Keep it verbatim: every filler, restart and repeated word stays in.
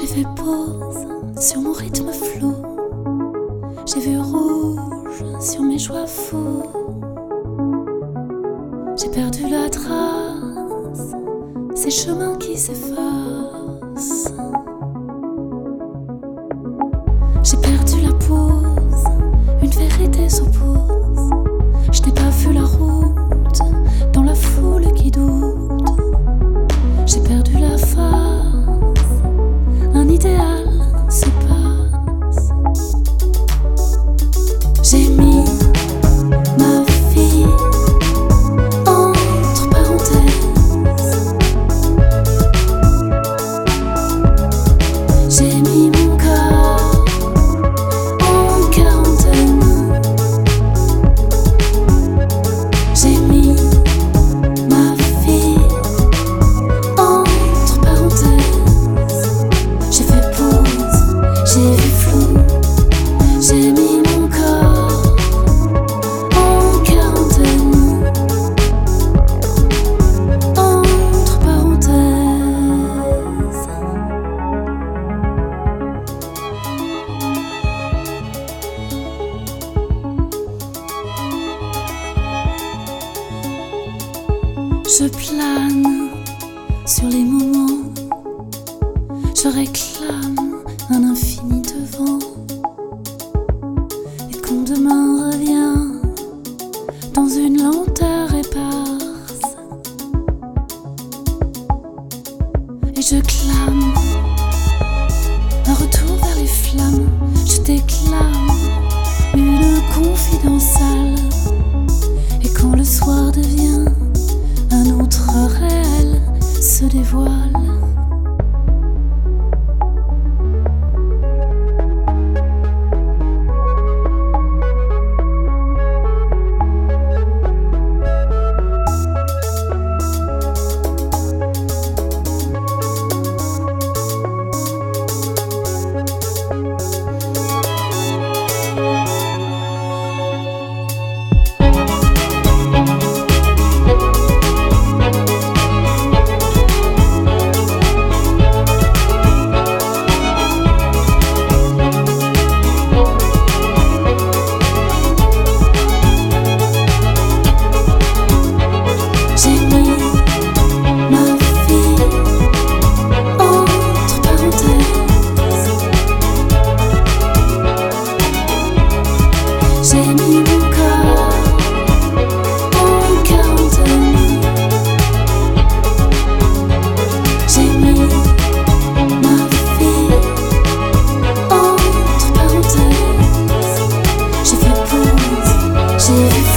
fait pause sur mon rythme flou. J'ai vu rouge sur mes choix fous. J'ai perdu la trace, ces chemins qui s'effacent. J'ai perdu la pause, une vérité s'oppose. Je n'ai pas vu la route dans la foule qui doute. J'ai perdu la face, un idéal se passe. J'ai mis ma vie entre parenthèses. J'ai mis mon corps en quarantaine. J'ai mis ma vie entre parenthèses. J'ai fait pause, j'ai vu flou. J'ai mis mon corps en quarantaine. Entre parenthèses. Je plane sur les moments. Je réclame un infini devant. Et quand demain revient dans une lenteur éparse, et je clame un retour vers les flammes. Je déclame une confidence sale. Et quand le soir devient un autre réel se dévoile. J'ai mis mon corps en quarantaine. J'ai mis ma vie entre parenthèses. J'ai fait pause, j'ai vu